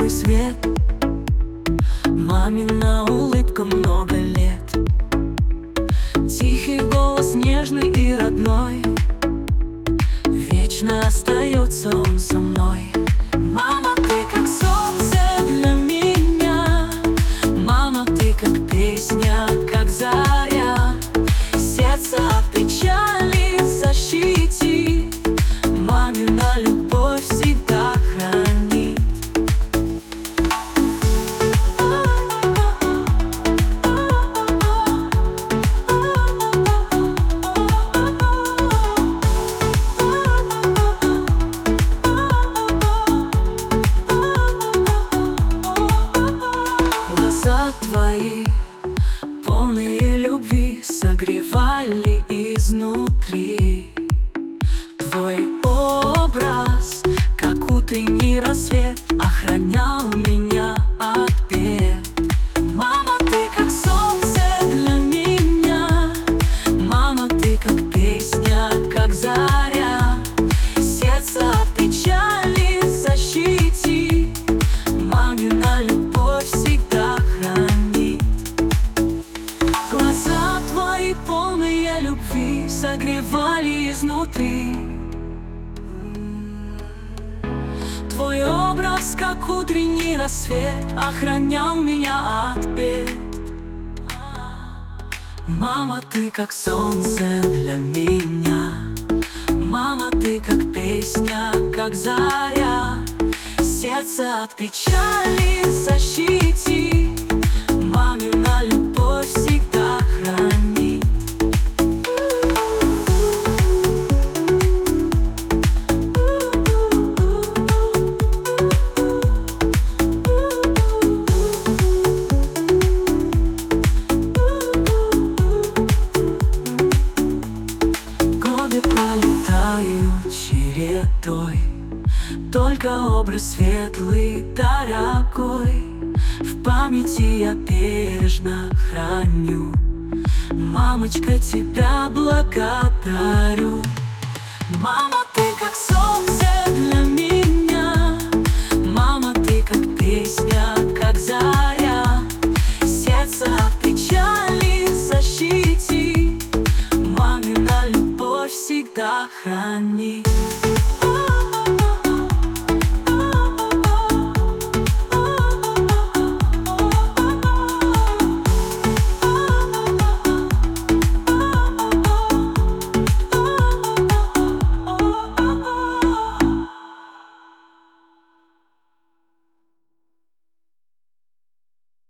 мой свет, мамина улыбка много лет, тихий голос нежный и родной, вечно остается он со мной. Мама, ты как солнце для меня, мама, ты как песня, как заря, сердце от печали защити, мамина любовь всегда хранит. Глаза твои, полные любви, согревали изнутри. Твой образ, как утренний рассвет, охранял меня от бед. Мама, ты как солнце для меня, мама, ты как песня, как заря, сердце от печали защити, мамина любовь всегда хранит. Глаза твои, полные любви, согревали изнутри. Твой образ, как утренний рассвет, охранял меня от бед. Мама, ты как солнце для меня, мама, ты как песня, как заря, сердце от печали защити, мамина любовь всегда хранит. Годы пролетают чередой, только образ светлый, дорогой в памяти я бережно храню. Мамочка, тебя благодарю. Мама, ты как солнце для меня, мама, ты как песня, как заря, сердце от печали защити, мамина любовь всегда хранит.